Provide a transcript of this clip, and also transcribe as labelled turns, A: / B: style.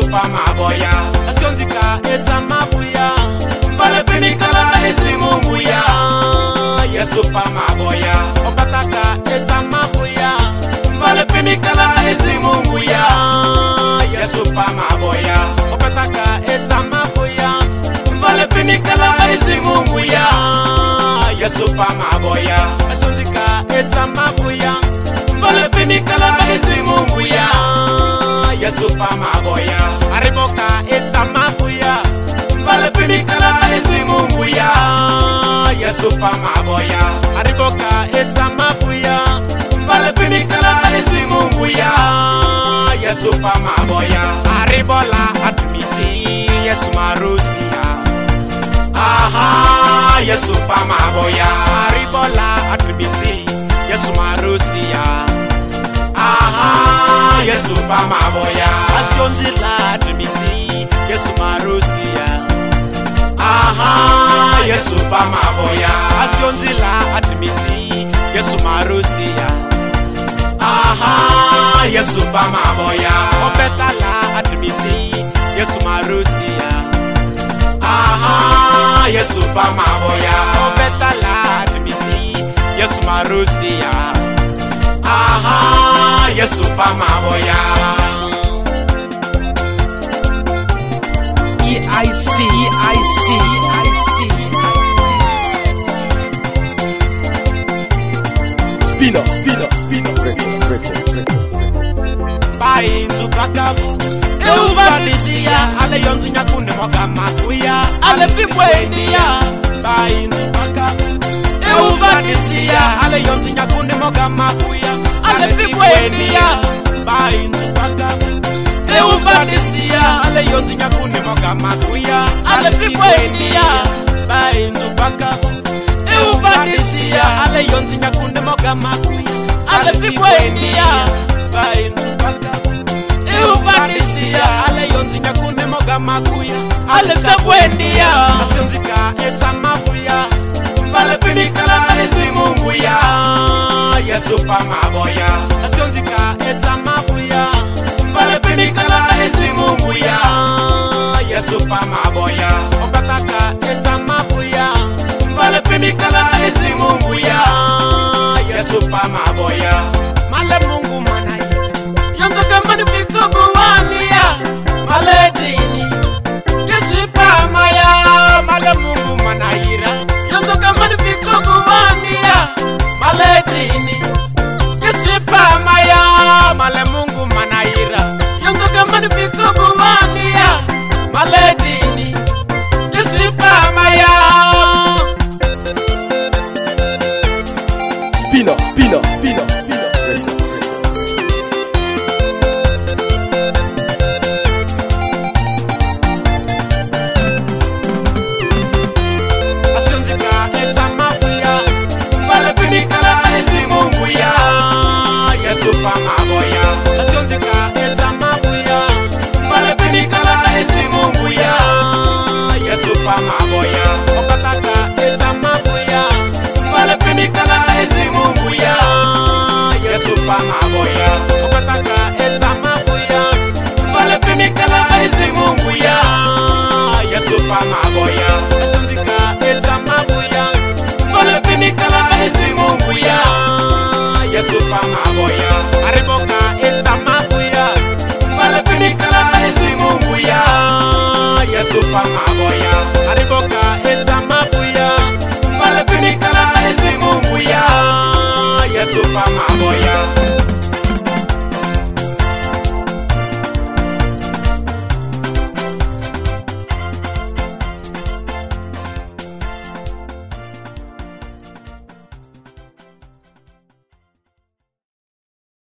A: Maboya, Asiontika, Eta Mabuya, Vale Pinikala, Esimunguya, Yesupa Maboya, Opataka, Eta Mabuya, Vale Pinikala, Esimunguya, Yesupa Maboya, Opataka, Eta Mabuya, Vale Pinikala, Esimunguya, Yesupa Maboya, Asiontika, Eta Mabuya, Vale Pinikala, Esimunguya, Yesupa Maboya, Ariboka Eta Mabuya, Vale Pinikala Esimunguya, Yesupa Maboya, Ariboka Eta Mabuya, Vale Pinikala Esimunguya, Yesupa Maboya, Aribola Atmiti, Yesumarusia, aha, Yesupa Maboya, Aribola Atmiti, Yesumarusia, aha, Yesupa Maboya, Asionzila Trimiti, Yesumarusia, aha, Yesupa Maboya, Asionzila Trimiti, Yesumarusia, aha, Yesupa Maboya, Opetala Trimiti, Yesumarusia, aha, Yesupa Maboya, Opetala Trimiti, Yesumarusia, aha, Yesupa Maboya. EIC. Spino. Bai Zubakabu, Eubadisia, Ale Yonzi Nyakunde Moka Makuya, Ale Pipwendia, Bai Zubakabu, Eubadisia, Ale Yonzi Nyakunde Moka Makuya, Ale Pipwendia, Bai Zubakabu, Eubadisia, Ale Yonzi Nyakunde Moka Makuya, Ale Pipwendia, Bai Zubakabu, Eubadisia, Ale Yonzi Nyakunde Moka Makuya, Ale Pipwendia, Bai Zubakabu, Eubadisia, Ale Yonzi Nyakunde Moka Makuya, Ale Pipwendia, Asionzika Eta Mabuya, Vale Pinikala Esimunguya, Yesupa Maboya, Asionzika Eta Mabuya, Vale Pinikala Esimunguya, Yesupa Maboya, Opataka Eta Mabuya, Vale Pinikala Esimunguya, Yesupa Maboya, Male Mungu Manai, Yantoka Manifiko Buwania, Male Dini, Yesupa Maya, Male Mungu Manaira, Yantoka Manifiko Buwania, Male Dini, Yesupa Maya, Male Mungu Manaira, Yantoka Manifiko Buwania, Male Dini, Yesupa Maya. Spino. Asionzika Eta Mabuya, Vale Pinikala Esimunguya, Yesupa Maboya, Asionzika Eta Mabuya, Vale Pinikala Esimunguya, Yesupa Maboya, Opataka Eta Mabuya, Vale Pinikala Esimunguya, Yesupa Maboya, Opataka Eta Mabuya, Vale Pinikala Esimunguya, Yesupa Maboya, Asionzika Eta Mabuya, Vale Pinikala Esimunguya, Yesupa Maboya, Ariboka Eta Mabuya, Vale Pinikala Esimunguya, Yesupa Maboya, Ariboka Eta Mabuya, Vale Pinikala Esimunguya, Yesupa Maboya.